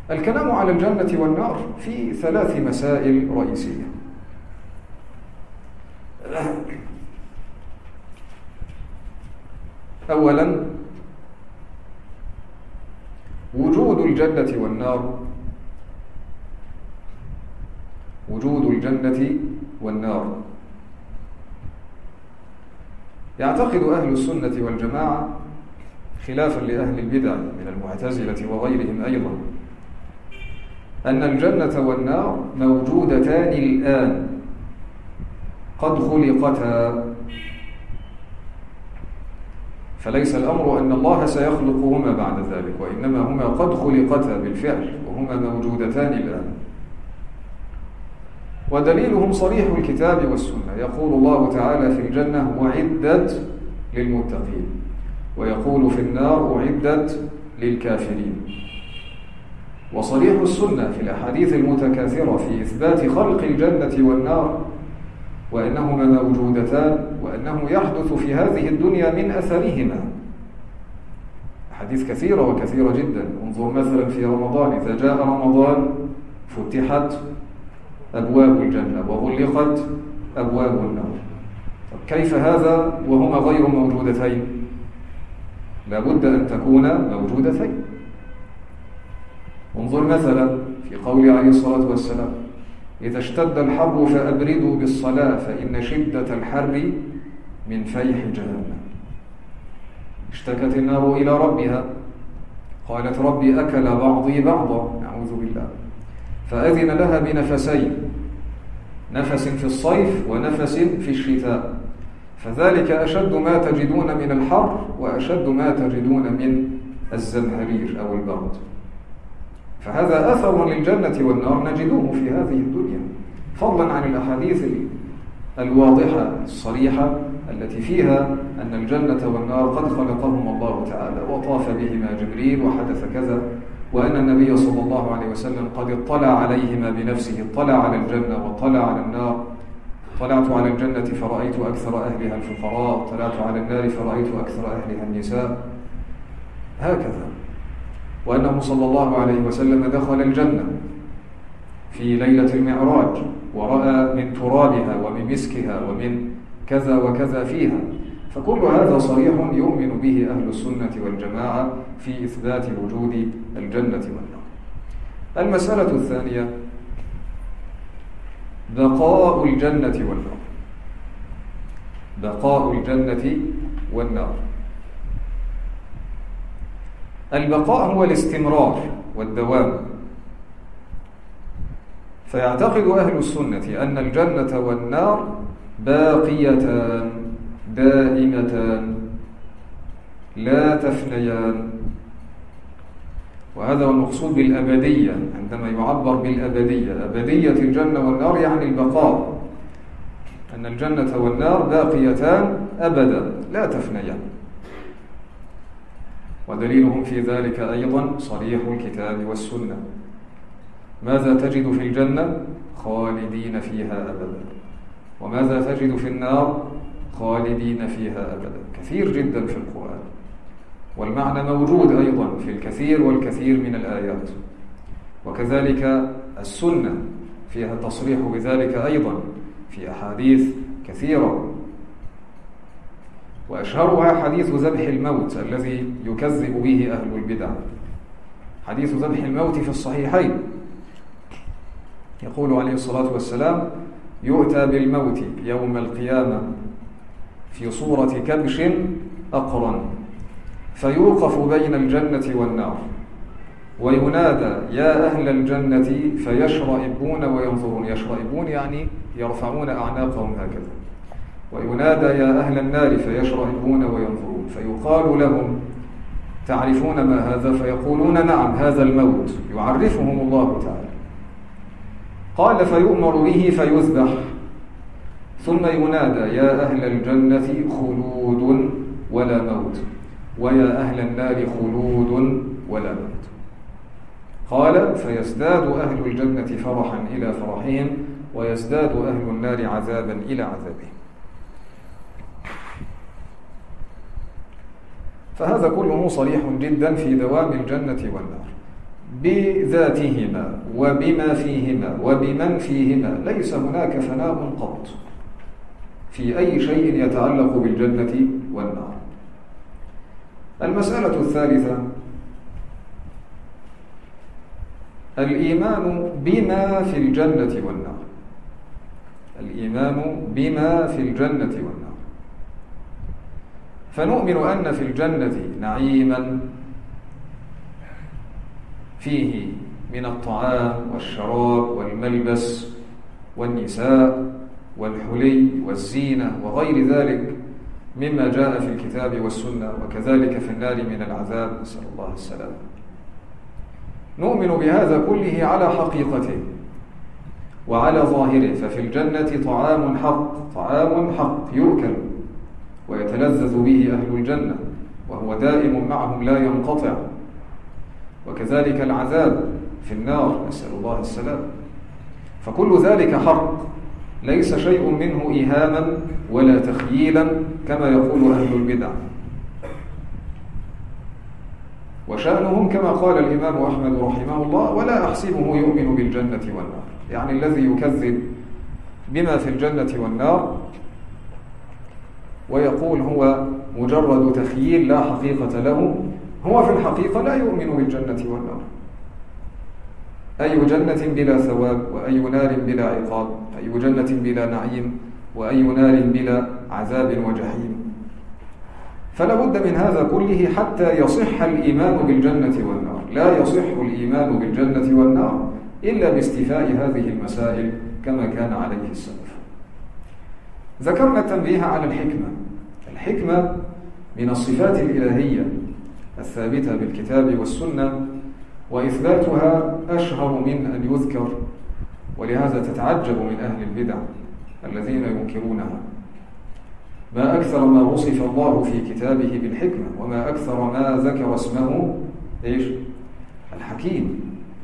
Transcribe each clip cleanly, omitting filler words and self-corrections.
الكلام على الجنة والنار في 3 مسائل رئيسية. أولا، وجود الجنة والنار. وجود الجنة والنار. يعتقد أهل السنة والجماعة خلافا لأهل البدع من المعتزلة وغيرهم أيضا أن الجنة والنار موجودتان الآن، قد خلقتا، فليس الأمر أن الله سيخلقهما بعد ذلك، وإنما هما قد خلقتا بالفعل وهما موجودتان الآن. ودليلهم صريح الكتاب والسنة، يقول الله تعالى في الجنة: أعدت للمتقين، ويقول في النار: أعدت للكافرين. وصريح السنة في الأحاديث المتكاثرة في إثبات خلق الجنة والنار، وأنهما موجودتان، وأنه يحدث في هذه الدنيا من أثرهما. أحاديث كثيرة وكثيرة جدا. انظر مثلا في رمضان: إذا جاء رمضان فتحت أبواب الجنة وغلقت أبواب النار. كيف هذا وهما غير موجودتين؟ لابد أن تكون موجودتين. انظر مثلا في قول عليه الصلاة والسلام: إذا اشتد الحر فأبردوا بالصلاة فإن شدة الحر من فيح جهنم. اشتكت النار إلى ربها، قالت: ربي أكل بعضي بعضا، نعوذ بالله، فأذن لها بنفسين، نفس في الصيف ونفس في الشتاء، فذلك أشد ما تجدون من الحر وأشد ما تجدون من الزمهرير أو البرد. فهذا أثر للجنة والنار نجدوه في هذه الدنيا، فضلا عن الأحاديث الواضحة الصريحة التي فيها أن الجنة والنار قد خلقهم الله تعالى وطاف بهما جبريل وحدث كذا، وأن النبي صلى الله عليه وسلم قد اطلع عليهما بنفسه، اطلع على الجنة واطلع على النار. طلعت على الجنة فرأيت أكثر أهلها الفقراء، طلعت على النار فرأيت أكثر أهلها النساء، هكذا. وأنه صلى الله عليه وسلم دخل الجنة في ليلة المعراج ورأى من ترابها ومن مسكها ومن كذا وكذا فيها. فكل هذا صريح يؤمن به أهل السنة والجماعة في إثبات وجود الجنة والنار. المسألة الثانية: بقاء الجنة والنار. بقاء الجنة والنار. البقاء هو الاستمرار والدوام. فيعتقد أهل السنة أن الجنة والنار باقيتان دائمتان لا تفنيان. وهذا هو المقصود بالأبدية، عندما يعبر بالأبدية، أبدية الجنة والنار يعني البقاء، أن الجنة والنار باقيتان أبدا لا تفنيان. ودليلهم في ذلك أيضا صريح الكتاب والسنة. ماذا تجد في الجنة؟ خالدين فيها أبدا. وماذا تجد في النار؟ خالدين فيها أبدا. كثير جدا في القرآن، والمعنى موجود أيضا في الكثير والكثير من الآيات. وكذلك السنة فيها تصريح بذلك أيضا في أحاديث كثيرة، وأشهرها حديث ذبح الموت الذي يكذب به أهل البدع. حديث ذبح الموت في الصحيحين، يقول عليه الصلاة والسلام: يؤتى بالموت يوم القيامة في صورة كبش أقرن، فيوقف بين الجنة والنار، وينادى: يا أهل الجنة، فيشرئبون وينظرون. يشرئبون يعني يرفعون أعناقهم هكذا. وينادى: يا أهل النار، فيشرئبون وينظرون. فيقال لهم: تعرفون ما هذا؟ فيقولون: نعم، هذا الموت. يعرفهم الله تعالى. قال: فيؤمر به فيذبح، ثم ينادى: يا أهل الجنة، خلود ولا موت، ويا أهل النار، خلود ولا موت. قال: فيزداد أهل الجنة فرحا إلى فرحهم، ويزداد أهل النار عذابا إلى عذابهم. فهذا كله صريح جدا في دوام الجنة والنار. بذاتهما وبما فيهما وبمن فيهما، ليس هناك فناء قط في أي شيء يتعلق بالجنة والنار. المسألة الثالثة الإيمان بما في الجنة والنار. الإيمان بما في الجنة والنار، فنؤمن أن في الجنة نعيما فيه من الطعام والشراب والملبس والنساء والحلي والزينة وغير ذلك مما جاء في الكتاب والسنة، وكذلك في النار من العذاب، نسأل الله السلامة. نؤمن بهذا كله على حقيقته وعلى ظاهره، ففي الجنة طعام حق يؤكل ويتلذذ به أهل الجنة، وهو دائم معهم لا ينقطع، وكذلك العذاب في النار، نسأل الله السلام. فكل ذلك حق، ليس شيء منه إيهاما ولا تخييلا كما يقول أهل البدع. وشأنهم كما قال الإمام أحمد رحمه الله: ولا أحسبه يؤمن بالجنة والنار. يعني الذي يكذب بما في الجنة والنار ويقول هو مجرد تخييل لا حقيقة له، هو في الحقيقة لا يؤمن بالجنة والنار. أي جنة بلا ثواب، وأي نار بلا عقاب، أي جنة بلا نعيم، وأي نار بلا عذاب وجحيم. فلا بد من هذا كله حتى يصح الإيمان بالجنة والنار. لا يصح الإيمان بالجنة والنار إلا باستيفاء هذه المسائل كما كان عليه السلف. ذكرنا التنبيه على الحكمة. الحكمة من الصفات الإلهية الثابتة بالكتاب والسنة، وإثباتها أشهر من أن يذكر، ولهذا تتعجب من أهل البدع الذين ينكرونها. ما أكثر ما وصف الله في كتابه بالحكمة، وما أكثر ما ذكر اسمه الحكيم.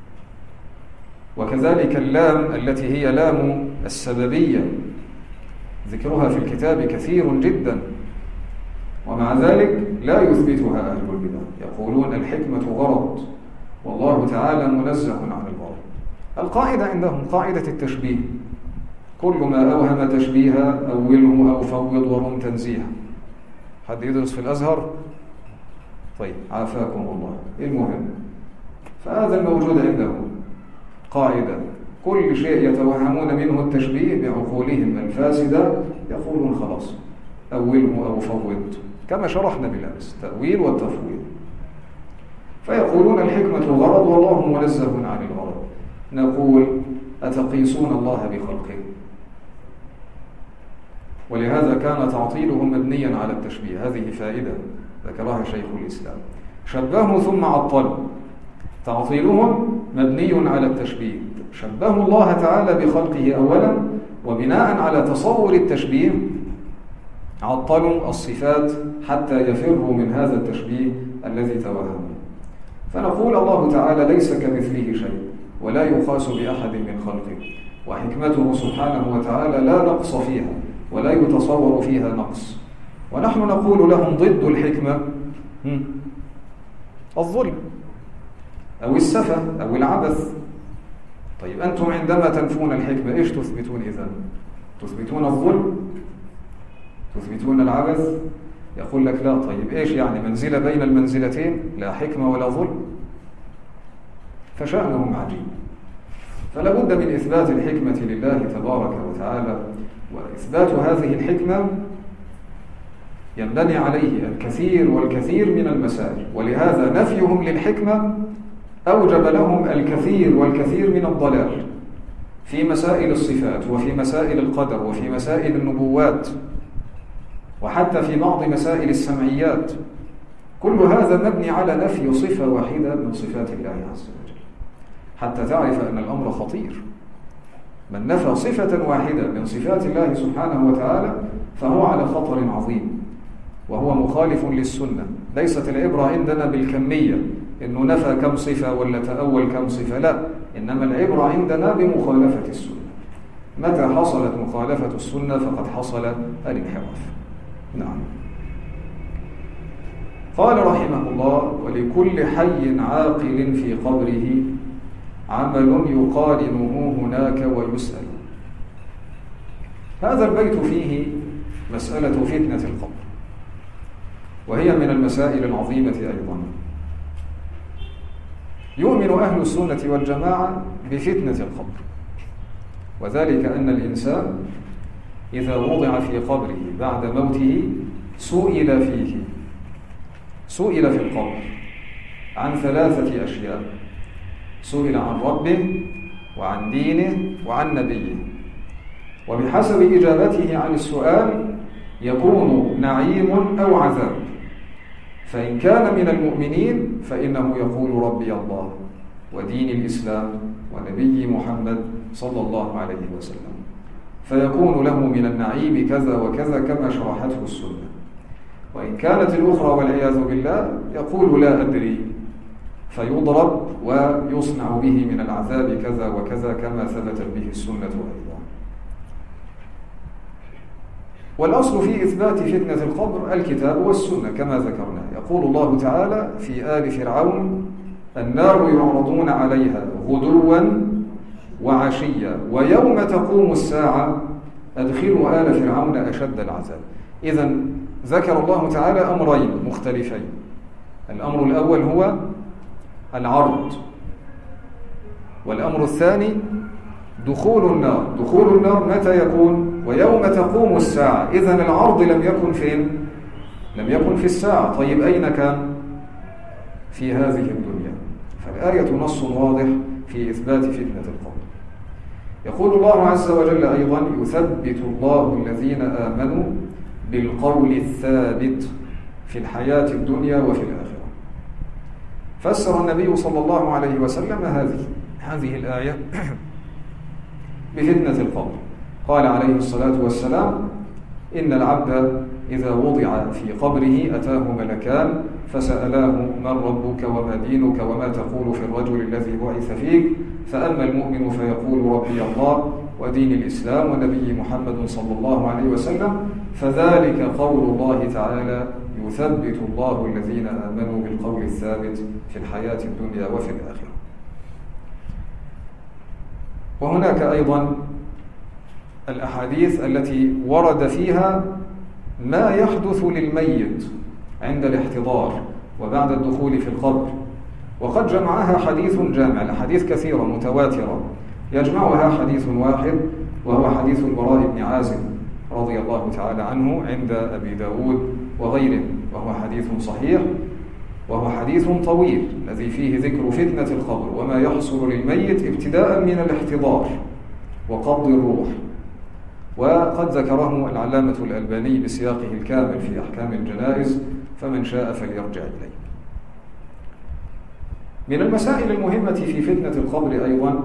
وكذلك اللام التي هي لام السببية ذكرها في الكتاب كثير جدا، ومع ذلك لا يثبتها أهل البدع. يقولون الحكمة غرض، والله تعالى منزه عن الغرض. القاعدة عندهم قاعدة التشبيه: كل ما أوهم تشبيها أوله أو فوض ورم تنزيها. حد يدرس في الأزهر؟ طيب عافاكم الله. المهم، فهذا الموجود عندهم قاعدة: كل شيء يتوهمون منه التشبيه بعقولهم الفاسدة يقولون خلاص أوله أو فوض، كما شرحنا بالأمس، تأويل والتفويض. فيقولون الحكمة غرض والله منزه عن الغرض. نقول: أتقيسون الله بخلقه؟ ولهذا كان تعطيلهم مبنيا على التشبيه. هذه فائدة ذكرها شيخ الإسلام: شبهوا ثم عطلوا. تعطيلهم مبني على التشبيه، شبهوا الله تعالى بخلقه أولا، وبناء على تصور التشبيه عطلوا الصفات حتى يفروا من هذا التشبيه الذي توهموا. فنقول: الله تعالى ليس كمثله شيء، ولا يقاس بأحد من خلقه، وحكمته سبحانه وتعالى لا نقص فيها ولا يتصور فيها نقص. ونحن نقول لهم ضد الحكمة الظلم أو السفة أو العبث. طيب أنتم عندما تنفون الحكمة إيش تثبتون إذن؟ تثبتون الظلم؟ تثبتون العبث؟ يقول لك لا. طيب إيش يعني منزلة بين المنزلتين، لا حكمة ولا ظلم؟ فشأنهم عجيب. فلا بد من إثبات الحكمة لله تبارك وتعالى، وإثبات هذه الحكمة ينبني عليه الكثير والكثير من المسائل، ولهذا نفيهم للحكمة أوجب لهم الكثير والكثير من الضلال في مسائل الصفات، وفي مسائل القدر، وفي مسائل النبوات، وحتى في بعض مسائل السمعيات. كل هذا مبني على نفي صفة واحدة من صفات الله عز وجل، حتى تعرف أن الأمر خطير. من نفى صفة واحدة من صفات الله سبحانه وتعالى فهو على خطر عظيم، وهو مخالف للسنة. ليست العبرة عندنا بالكمية، إنه نفى كم صفة ولا تأول كم صفة، لا، إنما العبرة عندنا بمخالفة السنة. متى حصلت مخالفة السنة فقد حصل الانحراف. نعم. قال رحمه الله: ولكل حي عاقل في قبره عمل يقارنه هناك ويسأل. هذا البيت فيه مسألة فتنة القبر، وهي من المسائل العظيمة أيضا. يؤمن أهل السنة والجماعة بفتنة القبر، وذلك أن الإنسان إذا وضع في قبره بعد موته سئل في القبر عن 3 أشياء: سئل عن ربه وعن دينه وعن نبيه، وبحسب إجابته عن السؤال يكون نعيم أو عذاب. فإن كان من المؤمنين فإنه يقول ربي الله ودين الإسلام ونبي محمد صلى الله عليه وسلم، فيكون له من النعيم كذا وكذا كما شرحته السنة. وإن كانت الأخرى والعياذ بالله يقول لا أدري، فيضرب ويصنع به من العذاب كذا وكذا كما ثبتت به السنة أيضا. والأصل في إثبات فتنة القبر الكتاب والسنة كما ذكرنا. يقول الله تعالى في آل فرعون: النار يعرضون عليها غدوا وعشيا ويوم تقوم الساعة أدخلوا آل فرعون أشد العذاب. إذن ذكر الله تعالى أمرين مختلفين. الأمر الأول هو العرض، والأمر الثاني دخول النار. دخول النار متى يكون؟ ويوم تقوم الساعة. إذن العرض لم يكن فين؟ لم يكن في الساعة. طيب أين كان؟ في هذه الدنيا. فالآية نص واضح في إثبات فتنة القبر. يقول الله عز وجل أيضا: يثبت الله الذين آمنوا بالقول الثابت في الحياة الدنيا وفي الآخرة. فسر النبي صلى الله عليه وسلم هذه الآية بفتنة القبر. قال عليه الصلاة والسلام: إن العبد إذا وضع في قبره أتاه ملكان فسألاه: من ربك وما دينك وما تقول في الرجل الذي بعث فيك؟ فأما المؤمن فيقول ربي الله ودين الإسلام ونبي محمد صلى الله عليه وسلم. فذلك قول الله تعالى: يثبت الله الذين آمنوا بالقول الثابت في الحياة الدنيا وفي الآخرة. وهناك أيضا الأحاديث التي ورد فيها ما يحدث للميت عند الاحتضار وبعد الدخول في القبر، وقد جمعها حديث جامع. الأحاديث كثيرة متواترة، يجمعها حديث واحد، وهو حديث البراء بن عازب رضي الله تعالى عنه عند أبي داود وغيره، وهو حديث صحيح، وهو حديث طويل الذي فيه ذكر فتنة القبر وما يحصل للميت ابتداء من الاحتضار وقبض الروح. وقد ذكره العلامة الألباني بسياقه الكامل في أحكام الجنائز، فمن شاء فليرجع إليه. من المسائل المهمة في فتنة القبر أيضا: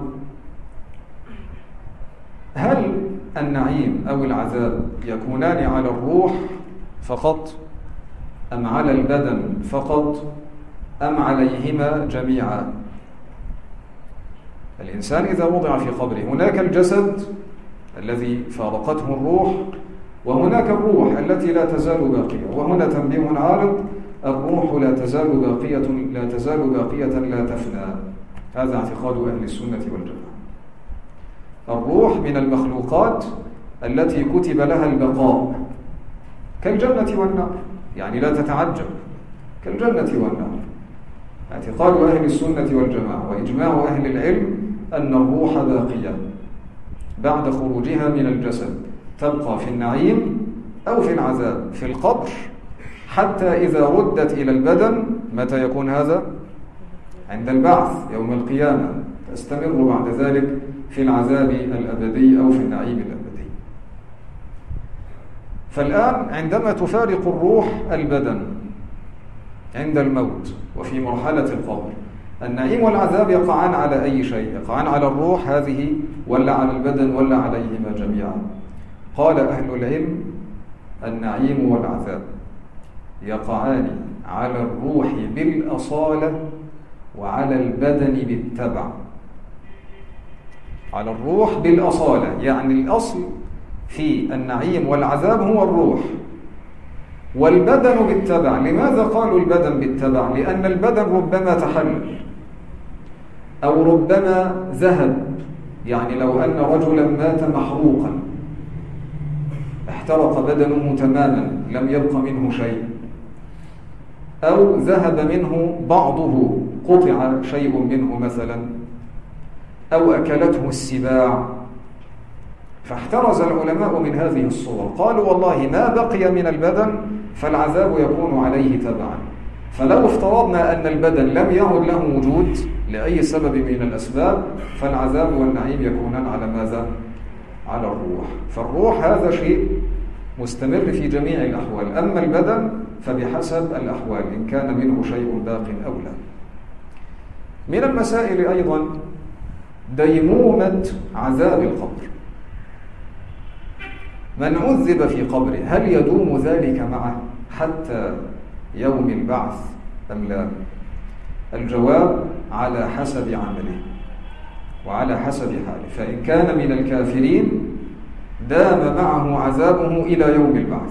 هل النعيم أو العذاب يكونان على الروح فقط، أم على البدن فقط، أم عليهما جميعا؟ الإنسان إذا وضع في قبره هناك الجسد الذي فارقته الروح، وهناك الروح التي لا تزال باقية. وهنا تنبيه عارض: الروح لا تزال باقية لا تفنى. هذا اعتقاد أهل السنة والجماعة. الروح من المخلوقات التي كتب لها البقاء كالجنة والنار، يعني لا تتعجب، كالجنة والنار. اعتقاد أهل السنة والجماعة وإجماع أهل العلم أن الروح باقية بعد خروجها من الجسد، تبقى في النعيم أو في العذاب في القبر، حتى إذا ردت إلى البدن. متى يكون هذا؟ عند البعث يوم القيامة. تستمر بعد ذلك في العذاب الأبدي أو في النعيم الأبدي. فالآن عندما تفارق الروح البدن عند الموت وفي مرحلة القبر، النعيم والعذاب يقعان على أي شيء؟ يقعان على الروح هذه ولا على البدن ولا عليهما جميعا؟ قال أهل العلم: النعيم والعذاب يقعان على الروح بالأصالة وعلى البدن بالتبع. على الروح بالأصالة، يعني الأصل في النعيم والعذاب هو الروح، والبدن بالتبع. لماذا قالوا البدن بالتبع؟ لأن البدن ربما تحلل أو ربما ذهب. يعني لو أن رجلا مات محروقا احترق بدنه تماما لم يبق منه شيء، أو ذهب منه بعضه، قطع شيء منه مثلا، أو أكلته السباع، فاحترز العلماء من هذه الصور. قالوا والله ما بقي من البدن فالعذاب يكون عليه تبعا. فلو افترضنا أن البدن لم يعد له وجود لأي سبب من الأسباب فالعذاب والنعيم يكونان على ماذا؟ على الروح. فالروح هذا شيء مستمر في جميع الأحوال، أما البدن فبحسب الأحوال إن كان منه شيء باق أو لا. من المسائل أيضا ديمومة عذاب القبر. من عذب في قبره هل يدوم ذلك معه حتى يوم البعث أم لا؟ الجواب على حسب عمله وعلى حسب حاله. فإن كان من الكافرين دام معه عذابه إلى يوم البعث،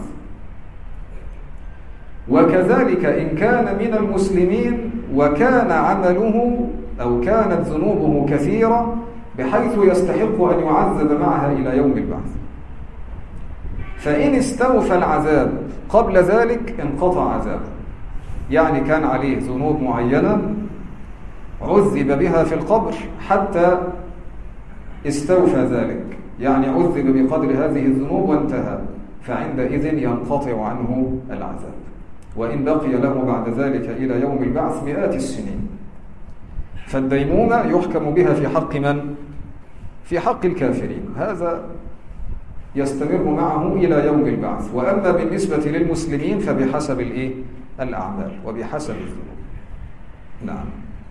وكذلك إن كان من المسلمين وكان عمله أو كانت ذنوبه كثيرة بحيث يستحق أن يعذب معها إلى يوم البعث. فإن استوفى العذاب قبل ذلك انقطع عذابه، يعني كان عليه ذنوب معينة عذب بها في القبر حتى استوفى ذلك، يعني عذب بقدر هذه الذنوب وانتهى، فعندئذ ينقطع عنه العذاب. وإن بقي له بعد ذلك إلى يوم البعث مئات السنين. فالديمومة يحكم بها في حق من؟ في حق الكافرين، هذا يستمر معه إلى يوم البعث. وأما بالنسبة للمسلمين فبحسب الأعمال وبحسب الذنوب. نعم.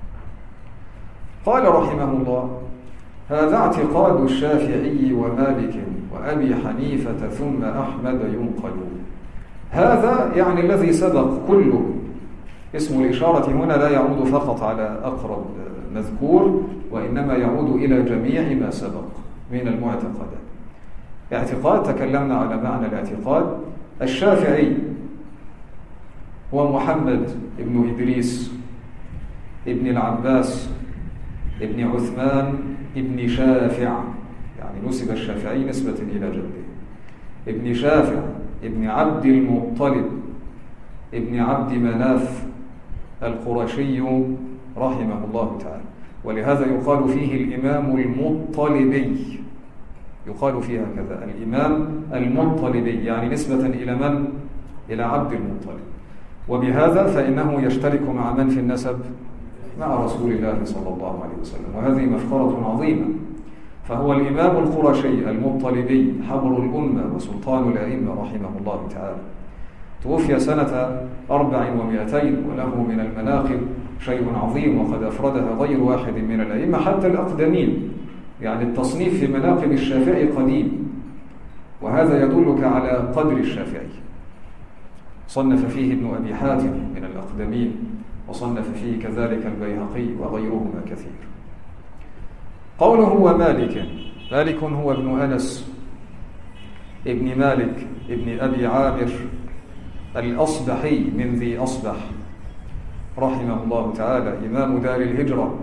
قال رحمه الله: هذا اعتقاد الشافعي ومالك وأبي حنيفة ثم أحمد ينقل. هذا يعني الذي سبق كله. اسم الإشارة هنا لا يعود فقط على أقرب مذكور، وإنما يعود إلى جميع ما سبق من المعتقدات. اعتقاد، تكلمنا على معنى الاعتقاد. الشافعي هو محمد ابن إدريس ابن العباس ابن عثمان ابن شافع، يعني نسب الشافعي نسبة إلى جده، ابن شافع ابن عبد المطلب ابن عبد مناف القرشي رحمه الله تعالى. ولهذا يقال فيه الإمام المطلبي، يقال فيها كذا الإمام المطلبي، يعني نسبة إلى من؟ إلى عبد المطلب. وبهذا فإنه يشترك مع من في النسب؟ مع رسول الله صلى الله عليه وسلم، وهذه مفخرة عظيمة. فهو الإمام القرشي المطلبي حبر الأمة وسلطان الأئمة رحمه الله تعالى. توفي سنة 400 وله من المناقب شيء عظيم، وقد أفردها غير واحد من الأئمة حتى الأقدمين. يعني التصنيف في مناقب الشافعي قديم، وهذا يدلك على قدر الشافعي. صنف فيه ابن أبي حاتم من الأقدمين، وصنف فيه كذلك البيهقي وغيرهما كثير. قوله هو مالك، مالك هو ابن أنس ابن مالك ابن أبي عامر الأصبحي من ذي أصبح رحمه الله تعالى، إمام دار الهجرة.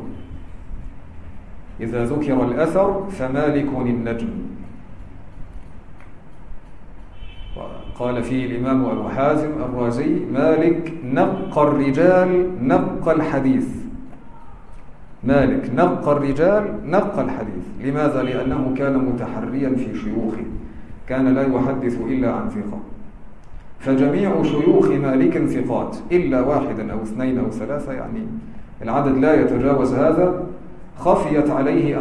إذا ذكر الأثر فمالك النجم. قال فيه الإمام أبو حازم الرازي: مالك نقى الرجال نقى الحديث. مالك نقى الرجال نقى الحديث. لماذا؟ لأنه كان متحريا في شيوخه، كان لا يحدث إلا عن ثقة. فجميع شيوخ مالك ثقات إلا واحدا أو اثنين أو ثلاثة، يعني العدد لا يتجاوز هذا، خفيت عليه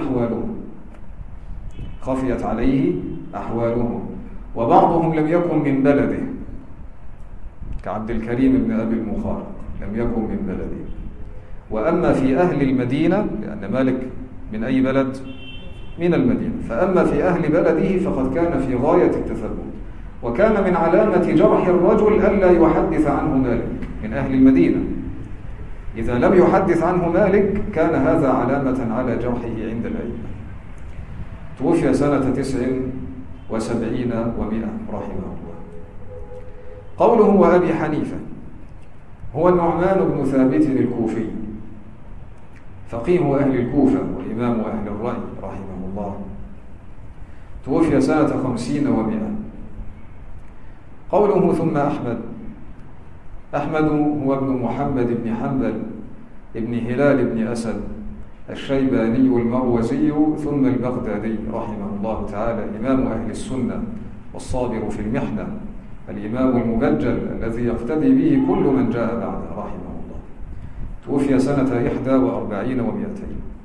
أحوالهم، وبعضهم لم يكن من بلده، كعبد الكريم بن أبي المخارق لم يكن من بلده. وأما في أهل المدينة، لأن مالك من أي بلد؟ من المدينة، فأما في أهل بلده فقد كان في غاية التثبت. وكان من علامة جرح الرجل ألا يحدث عنه مالك من أهل المدينة. إذا لم يحدث عنه مالك كان هذا علامة على جرحه عند الأئمة. توفي سنة 79 و100 رحمه الله. قوله وأبي حنيفة هو النعمان بن ثابت الكوفي، فقيه أهل الكوفة وإمام أهل الرأي رحمه الله، توفي سنة 50 و100. قوله ثم أحمد هو ابن محمد بن حنبل ابن هلال بن أسد الشيباني المروزي ثم البغدادي رحمه الله تعالى، إمام أهل السنة والصابر في المحنة، الإمام المبجل الذي يقتدي به كل من جاء بعده رحمه الله. توفي سنة 41 و200.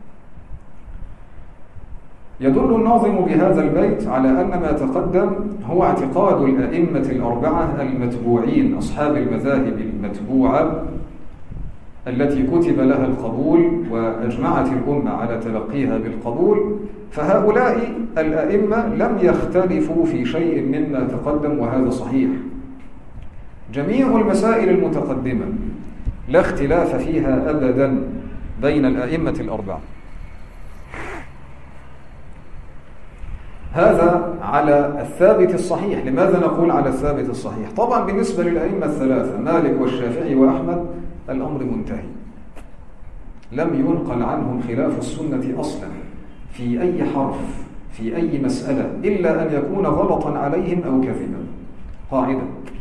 يدل الناظم بهذا البيت على أن ما تقدم هو اعتقاد الأئمة الأربعة المتبوعين، أصحاب المذاهب المتبوعة التي كتب لها القبول وأجمعت الأمة على تلقيها بالقبول. فهؤلاء الأئمة لم يختلفوا في شيء مما تقدم، وهذا صحيح. جميع المسائل المتقدمة لا اختلاف فيها أبدا بين الأئمة الأربعة. هذا على الثابت الصحيح. لماذا نقول على الثابت الصحيح؟ طبعا بالنسبة للأئمة الثلاثة مالك والشافعي وأحمد الأمر منتهي، لم ينقل عنهم خلاف السنة أصلا في أي حرف في أي مسألة إلا أن يكون غلطا عليهم أو كذبا. قاعدة: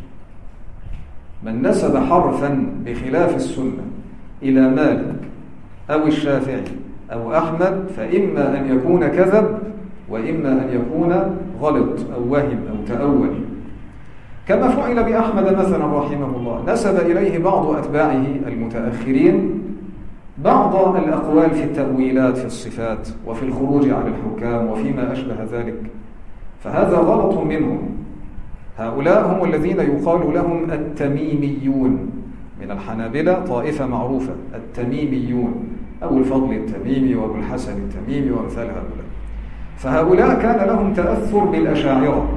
من نسب حرفا بخلاف السنة إلى مالك أو الشافعي أو أحمد فإما أن يكون كذب وإما أن يكون غلط أو وهم أو تأول، كما فعل بأحمد مثلا رحمه الله. نسب إليه بعض أتباعه المتأخرين بعض الأقوال في التأويلات في الصفات وفي الخروج على الحكام وفيما أشبه ذلك، فهذا غلط منهم. هؤلاء هم الذين يقال لهم التميميون، من الحنابلة طائفة معروفة التميميون، أبو الفضل التميمي وأبو الحسن التميمي وأمثال هؤلاء. فهؤلاء كان لهم تأثر بالأشاعرة،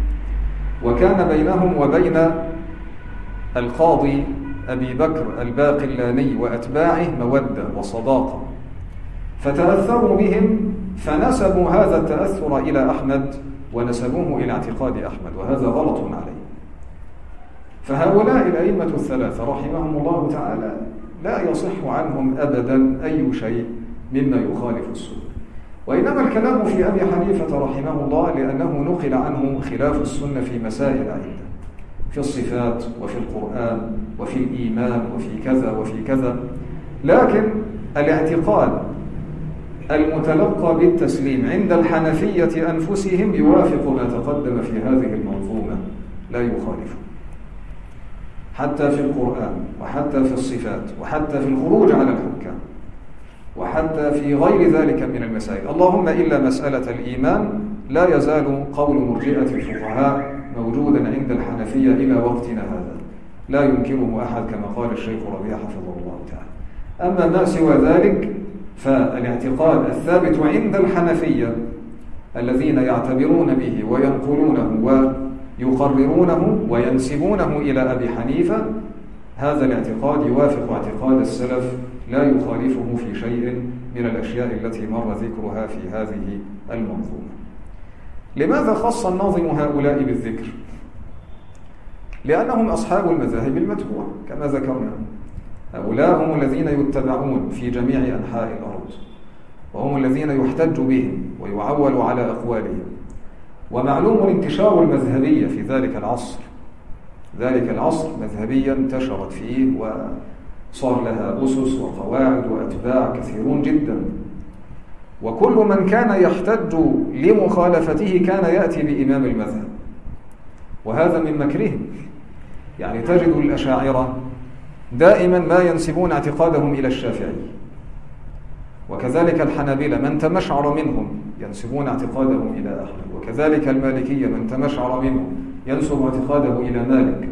وكان بينهم وبين القاضي أبي بكر الباقلاني وأتباعه مودة وصداقة، فتأثروا بهم فنسبوا هذا التأثر إلى أحمد ونسبوه إلى اعتقاد أحمد، وهذا غلط عليه. فهؤلاء الأئمة الثلاثة رحمهم الله تعالى لا يصح عنهم أبدا أي شيء مما يخالف السنة، وإنما الكلام في أبي حنيفة رحمه الله لأنه نقل عنه خلاف السنة في مسائل عدة، في الصفات وفي القرآن وفي الإيمان وفي كذا وفي كذا، لكن الاعتقاد المتلقى بالتسليم عند الحنفية أنفسهم يوافق ما تقدم في هذه المنظومة، لا يخالف، حتى في القرآن وحتى في الصفات وحتى في الخروج على الحكام وحتى في غير ذلك من المسائل. اللهم إلا مسألة الإيمان لا يزال قول مرجئة الفقهاء موجودا عند الحنفية إلى وقتنا هذا، لا ينكره أحد كما قال الشيخ ربيع حفظه الله تعالى. أما ما سوى ذلك فالاعتقاد الثابت عند الحنفية الذين يعتبرون به وينقلونه ويقررونه وينسبونه إلى أبي حنيفة، هذا الاعتقاد يوافق اعتقاد السلف، لا يخالفه في شيء من الأشياء التي مر ذكرها في هذه المنظومة. لماذا خص الناظم هؤلاء بالذكر؟ لأنهم أصحاب المذاهب المتبوعة كما ذكرنا، هؤلاء هم الذين يتبعون في جميع أنحاء الأرض، وهم الذين يحتج بهم ويعول على أقوالهم. ومعلوم انتشار المذهبية في ذلك العصر، ذلك العصر مذهبيا انتشرت فيه وصار لها أسس وقواعد وأتباع كثيرون جدا، وكل من كان يحتج لمخالفته كان يأتي بإمام المذهب، وهذا من مكرهم. يعني تجد الأشاعرة دائما ما ينسبون اعتقادهم إلى الشافعي، وكذلك الحنابلة من تمشعر منهم ينسبون اعتقادهم إلى أحمد، وكذلك المالكية من تمشعر منهم ينسب اعتقاده إلى مالك.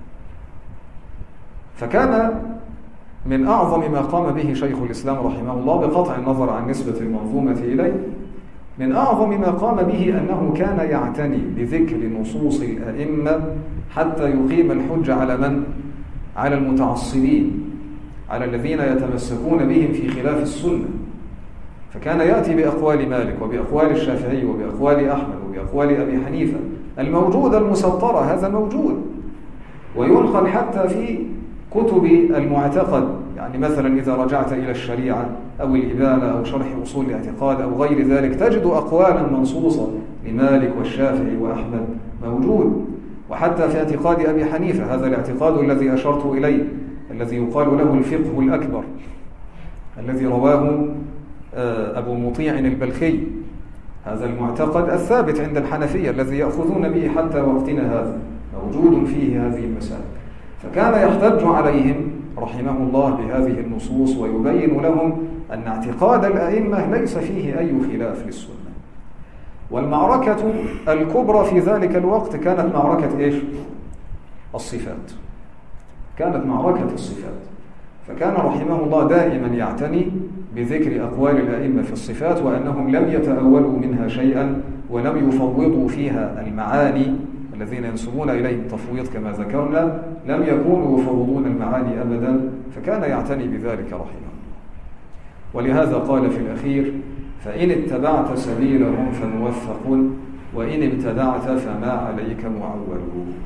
فكان من أعظم ما قام به شيخ الإسلام رحمه الله بقطع النظر عن نسبة المنظومة إليه، من أعظم ما قام به أنه كان يعتني بذكر نصوص الأئمة حتى يقيم الحج على من؟ على المتعصبين، على الذين يتمسكون بهم في خلاف السنة. فكان يأتي بأقوال مالك وبأقوال الشافعي وبأقوال أحمد وبأقوال أبي حنيفة الموجودة المسطرة، هذا موجود، وينقل حتى في كتب المعتقد، يعني مثلا إذا رجعت إلى الشريعة أو الإبانة أو شرح أصول الاعتقاد أو غير ذلك تجد أقوالا منصوصة لمالك والشافعي وأحمد موجود. وحتى في اعتقاد أبي حنيفة، هذا الاعتقاد الذي أشرت إليه الذي يقال له الفقه الأكبر الذي رواه أبو مطيع البلخي، هذا المعتقد الثابت عند الحنفية الذي يأخذون به حتى وقتنا هذا موجود فيه هذه المسائل. فكان يحتج عليهم رحمه الله بهذه النصوص ويبين لهم أن اعتقاد الأئمة ليس فيه أي خلاف للسنة. والمعركة الكبرى في ذلك الوقت كانت معركة إيش؟ الصفات، كانت معركة الصفات. فكان رحمه الله دائما يعتني بذكر أقوال الأئمة في الصفات، وأنهم لم يتأولوا منها شيئا ولم يفوضوا فيها المعاني. الذين ينسبون إليهم تفويض كما ذكرنا لم يكونوا يفوضون المعاني أبدا، فكان يعتني بذلك رحمه الله. ولهذا قال في الأخير: فإن اتبعت سبيلهم فموفق وإن ابتدعت فما عليك معول.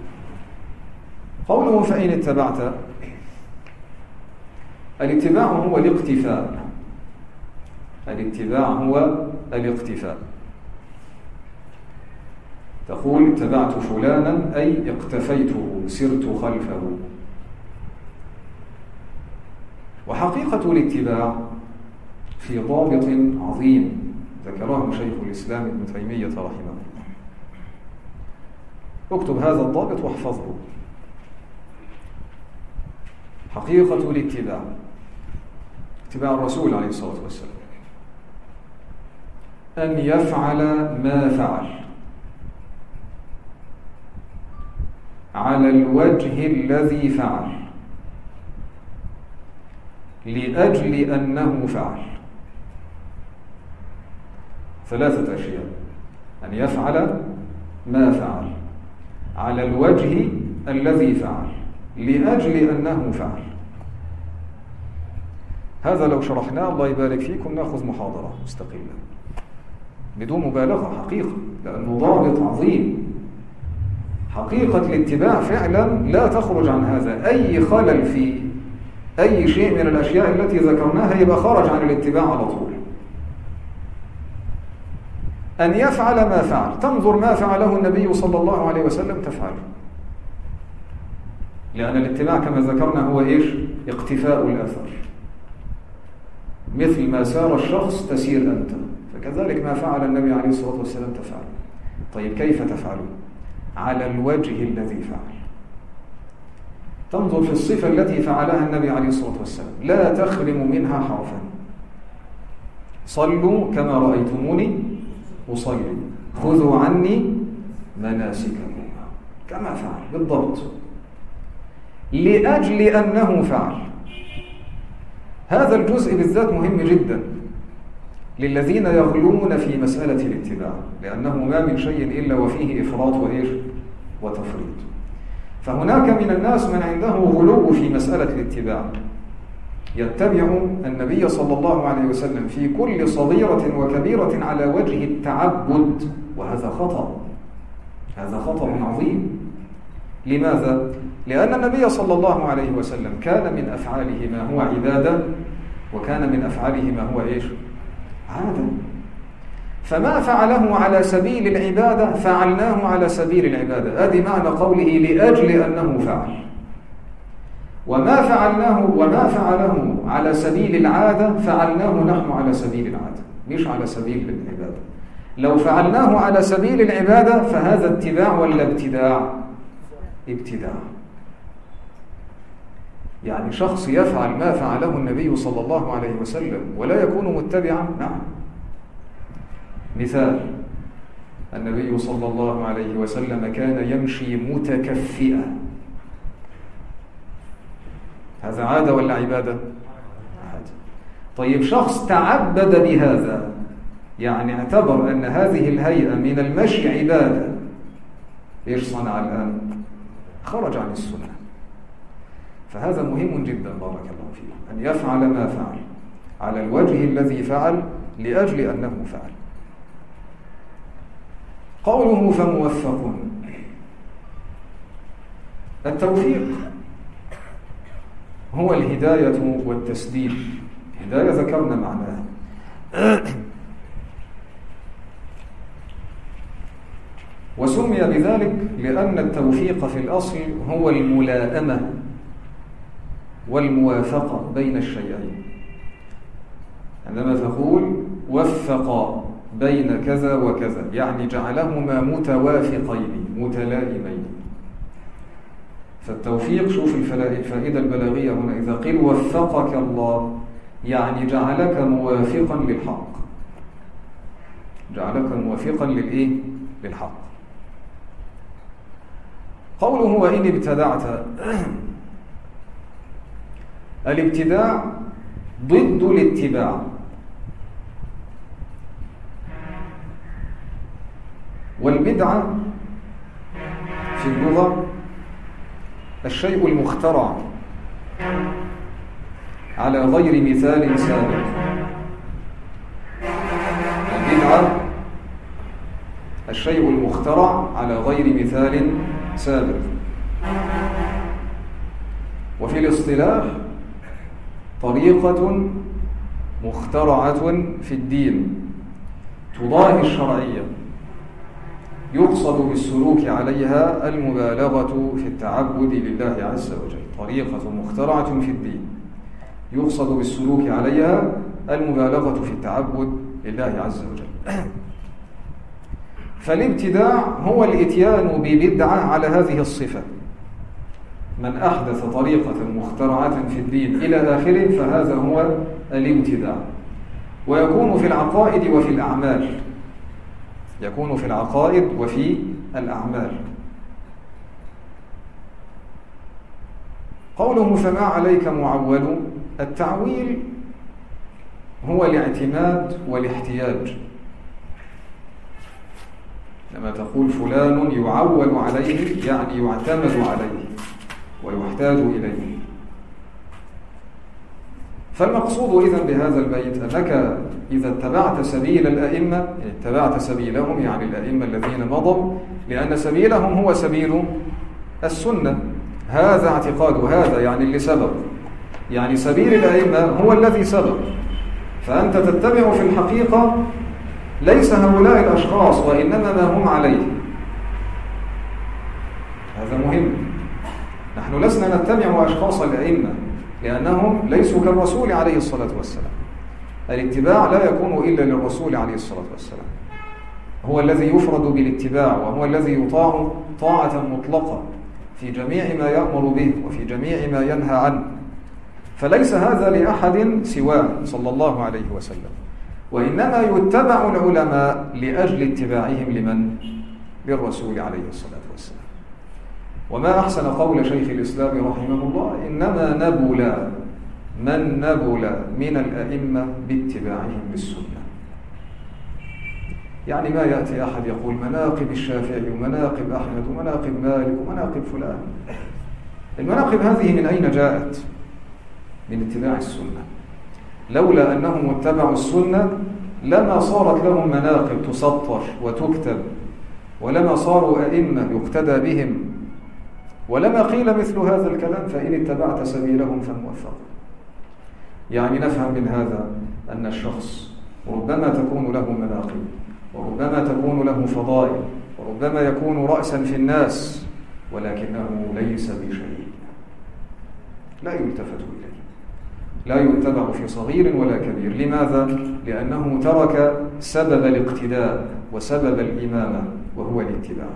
قوله فإن اتبعت، الاتباع هو الاقتفاء، الاتباع هو الاقتفاء. تقول اتبعت فلانا أي اقتفيته، سرت خلفه. وحقيقة الاتباع في ضابط عظيم ذكره شيخ الإسلام ابن تيمية رحمه الله. اكتب هذا الضابط واحفظه. حقيقة الاتباع، اتباع الرسول عليه الصلاة والسلام، أن يفعل ما فعل على الوجه الذي فعل لأجل أنه فعل. ثلاثة أشياء: أن يفعل ما فعل على الوجه الذي فعل لأجل أنه فعل. هذا لو شرحناه الله يبارك فيكم نأخذ محاضرة مستقلة بدون مبالغة حقيقة، لأنه ضابط عظيم. حقيقة الاتباع فعلا لا تخرج عن هذا. أي خلل في أي شيء من الأشياء التي ذكرناها يبقى خرج عن الاتباع على طول. أن يفعل ما فعل، تنظر ما فعله النبي صلى الله عليه وسلم تفعله، لأن الاتباع كما ذكرنا هو إيش؟ اقتفاء الأثر. مثل ما سار الشخص تسير أنت، فكذلك ما فعل النبي عليه الصلاة والسلام تفعل. طيب كيف تفعله؟ على الوجه الذي فعل. تنظر في الصفة التي فعلها النبي عليه الصلاة والسلام لا تخرم منها حرفا. صلوا كما رأيتموني أصلي، خذوا عني مناسككم، كما فعل بالضبط لأجل أنه فعل. هذا الجزء بالذات مهم جدا للذين يغلون في مسألة الاتباع، لأنه ما من شيء إلا وفيه إفراط وإيش وتفريط. فهناك من الناس من عنده غلو في مسألة الاتباع، يتبع النبي صلى الله عليه وسلم في كل صغيرة وكبيرة على وجه التعبد، وهذا خطأ، هذا خطأ عظيم. لماذا؟ لأن النبي صلى الله عليه وسلم كان من أفعاله ما هو عبادة، وكان من أفعاله ما هو إيش؟ عادة. فما فعله على سبيل العبادة فعلناه على سبيل العبادة، هذه معنى قوله لأجل أنه فعل. وما فعله على سبيل العادة فعلناه نحن على سبيل العادة، مش على سبيل العبادة. لو فعلناه على سبيل العبادة فهذا اتباع ولا ابتداع؟ ابتداع. يعني شخص يفعل ما فعله النبي صلى الله عليه وسلم ولا يكون متبعا؟ نعم. مثال: النبي صلى الله عليه وسلم كان يمشي متكفئا، هذا عادة ولا عبادة؟ عادة. طيب شخص تعبد بهذا، يعني اعتبر أن هذه الهيئة من المشي عبادة، إيش صنع الآن؟ خرج عن السنة. فهذا مهم جدا بارك الله فيه، أن يفعل ما فعل على الوجه الذي فعل لأجل أنه فعل. قوله فموفق، التوفيق هو الهداية والتسديد. هداية ذكرنا معناها. وسمي بذلك لأن التوفيق في الأصل هو الملائمة والموافقة بين الشيئين. عندما تقول وفق بين كذا وكذا يعني جعلهما متوافقين متلائمين. فالتوفيق، شوف الفائدة البلاغية هنا، إذا قيل وفقك الله يعني جعلك موافقا للحق، جعلك موافقا للحق. قوله وإن ابتدعت، الابتداع ضد الاتباع، والبدعة في اللغة الشيء المخترع على غير مثال سابق. البدعة الشيء المخترع على غير مثال سابق. وفي الاصطلاح طريقة مخترعة في الدين تضاهي الشرعية، يقصد بالسلوك عليها المبالغة في التعبد لله عز وجل. طريقة مخترعة في الدين يقصد بالسلوك عليها المبالغة في التعبد لله عز وجل. فالابتداع هو الاتيان ببدعة على هذه الصفة. من أحدث طريقة مخترعة في الدين إلى آخره فهذا هو الابتداع. ويكون في العقائد وفي الأعمال، يكون في العقائد وفي الأعمال. قوله فما عليك معول، التعويل هو الاعتماد والاحتياج. لما تقول فلان يعول عليه يعني يعتمد عليه ويحتاج إليه. فالمقصود إذن بهذا البيت أنك إذا اتبعت سبيل الأئمة، اتبعت سبيلهم يعني الأئمة الذين مضوا، لأن سبيلهم هو سبيل السنة، هذا اعتقاد هذا يعني اللي سبق، يعني سبيل الأئمة هو الذي سبق. فأنت تتبع في الحقيقة ليس هؤلاء الأشخاص وإنما ما هم عليه. هذا مهم. نحن لسنا نتبع أشخاص الأئمة لأنهم ليسوا كالرسول عليه الصلاة والسلام. الاتباع لا يكون إلا للرسول عليه الصلاة والسلام، هو الذي يفرد بالاتباع، وهو الذي يطاع طاعة مطلقة في جميع ما يأمر به وفي جميع ما ينهى عنه. فليس هذا لأحد سواه صلى الله عليه وسلم، وإنما يتبع العلماء لأجل اتباعهم لمن؟ للرسول عليه الصلاة والسلام. وما أحسن قول شيخ الإسلام رحمه الله: إنما نبل من نبل من الأئمة باتباعهم للسنة. يعني ما يأتي أحد يقول مناقب الشافعي ومناقب أحمد ومناقب مالك ومناقب فلان. المناقب هذه من أين جاءت؟ من اتباع السنة. لولا أنهم اتبعوا السنة لما صارت لهم مناقب تسطر وتكتب، ولما صاروا أئمة يقتدى بهم، ولما قيل مثل هذا الكلام: فإن اتبعت سبيلهم فموفق. يعني نفهم من هذا أن الشخص ربما تكون له مناقب، وربما تكون له فضائل، وربما يكون رأسا في الناس، ولكنه ليس بشيء، لا يلتفت إليه، لا يتبع في صغير ولا كبير. لماذا؟ لأنه ترك سبب الاقتداء وسبب الإمامة وهو الاتباع.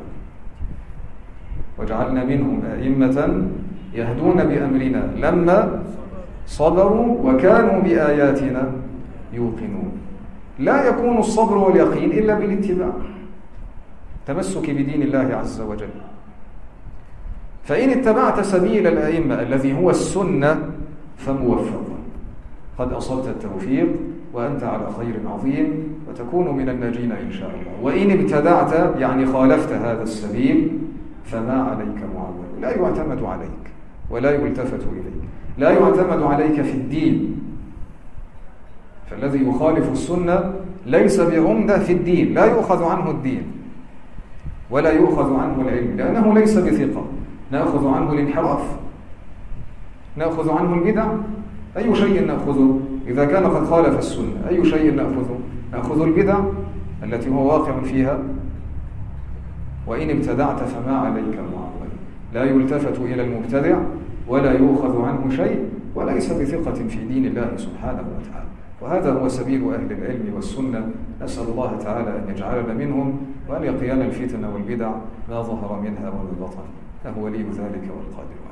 وجعلنا منهم أئمة يهدون بأمرنا لما صبروا وكانوا بآياتنا يوقنون. لا يكون الصبر واليقين إلا بالاتباع، تمسك بدين الله عز وجل. فإن اتبعت سبيل الأئمة الذي هو السنة فموفق، قد أصبت التوفيق وأنت على خير عظيم وتكون من الناجين إن شاء الله. وإن ابتدعت يعني خالفت هذا السبيل فما عليك معول، لا يعتمد عليك ولا يلتفت إليك، لا يعتمد عليك في الدين. فالذي يخالف السنة ليس بعمدة في الدين، لا يؤخذ عنه الدين ولا يؤخذ عنه العلم، لأنه ليس بثقة، نأخذ عنه الانحراف، نأخذ عنه البدع. أي شيء نأخذه إذا كان قد خالف السنة؟ أي شيء نأخذه؟ نأخذ البدع التي هو واقع فيها، وإن ابتدعت فما عليك المعول. لا يلتفت إلى المبتدع ولا يؤخذ عنه شيء، وليس بثقة في دين الله سبحانه وتعالى. وهذا هو سبيل أهل العلم والسنة. نسأل الله تعالى أن يجعلنا منهم، وأن يقينا الفتن والبدع ما ظهر منها وما بطن، فهو ولي ذلك والقادر.